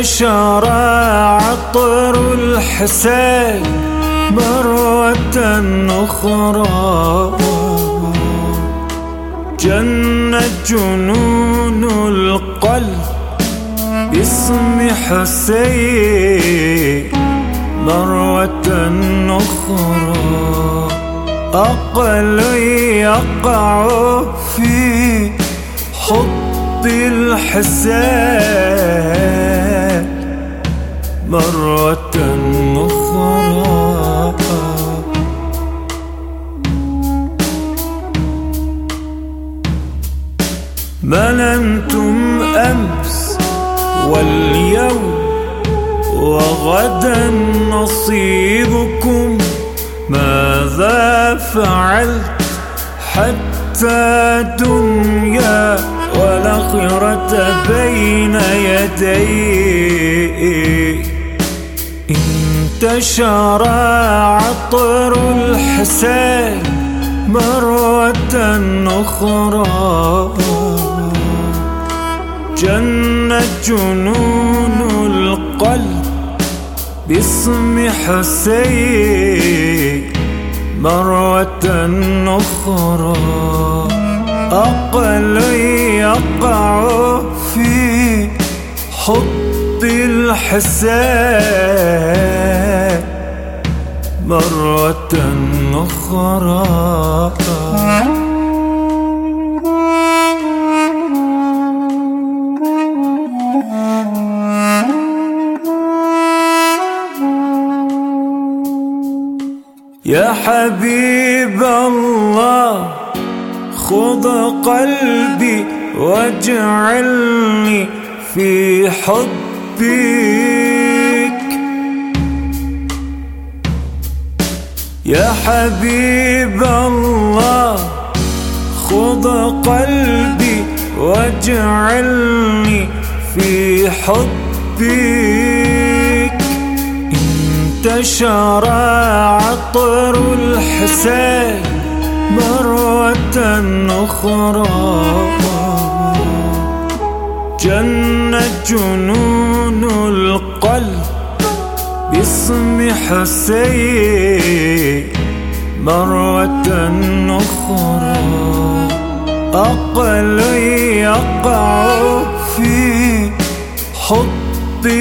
انتشر عطر الحسين مرة أخرى، جنت جنون القلب باسم حسين مرة أخرى. أقل يقع في حب الحسين مرة أخرى. مننتم أمس واليوم وغدا نصيبكم، ماذا فعلت حتى دنيا والآخرة بين يديك؟ انتشر عطر الحسين مرة أخرى، جنت جنون القلب باسم حسين مرة أخرى. أقل يقع في حب الحسين مرة أخرى. يا حبيب الله خذ قلبي واجعلني في حبك، يا حبيب الله خذ قلبي واجعلني في حبك. انتشر عطر الحسين مرة أخرى، جنت جنون القلب باسم حسين مرة أخرى. أقل يقع في حب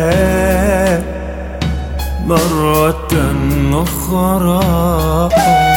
الحسين مرة أخرى.